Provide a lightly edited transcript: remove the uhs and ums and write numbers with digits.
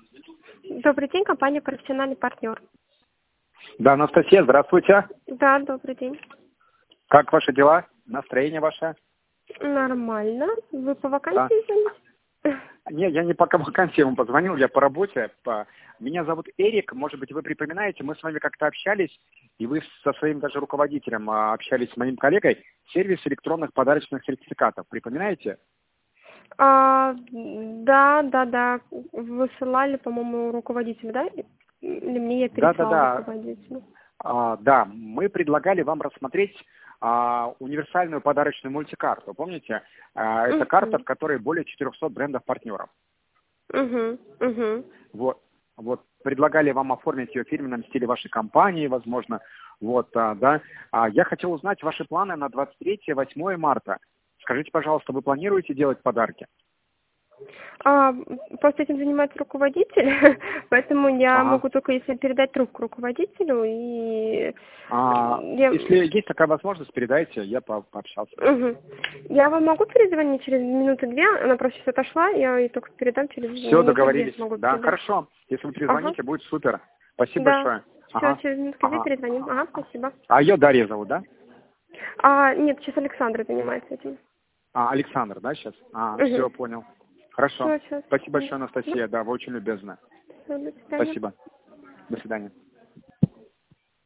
Добрый день, компания «Профессиональный партнер». Да, Анастасия, здравствуйте. Да, добрый день. Как ваши дела? Настроение ваше? Нормально. Вы по Да. вакансии звоните? Не, я не по вакансии вам позвонил, я по работе. Меня зовут Эрик, может быть, вы припоминаете, мы с вами как-то общались, и вы со своим даже руководителем общались с моим коллегой, сервис электронных подарочных сертификатов. Припоминаете? Да. Высылали, по-моему, руководителю, да? Или мне я переслала Да. руководителю? Да, мы предлагали вам рассмотреть универсальную подарочную мультикарту. Помните? Это карта, в которой более 400 брендов-партнеров. Угу. Вот, предлагали вам оформить ее в фирменном стиле вашей компании, возможно. Да. Я хотел узнать ваши планы на 23-8 марта. Скажите, пожалуйста, вы планируете делать подарки? Просто этим занимается руководитель, поэтому я Ага. могу только если передать трубку руководителю и Если есть такая возможность, передайте, я пообщался. Угу. Я вам могу перезвонить через минуты-две? Она просто сейчас отошла, я ей только передам через Все, минуты-две договорились. смогу Да, передать. хорошо. Если вы перезвоните, будет супер. Спасибо Да. большое. Все, Ага. через минутки-две Ага. перезвоним. Ага, спасибо. А ее Дарья зовут, да? Нет, сейчас Александра занимается этим. Александр, да, сейчас? Все, Угу. понял. Хорошо. Все, сейчас. Спасибо большое, Анастасия. Да, вы очень любезны. Все, до свидания. Спасибо. До свидания.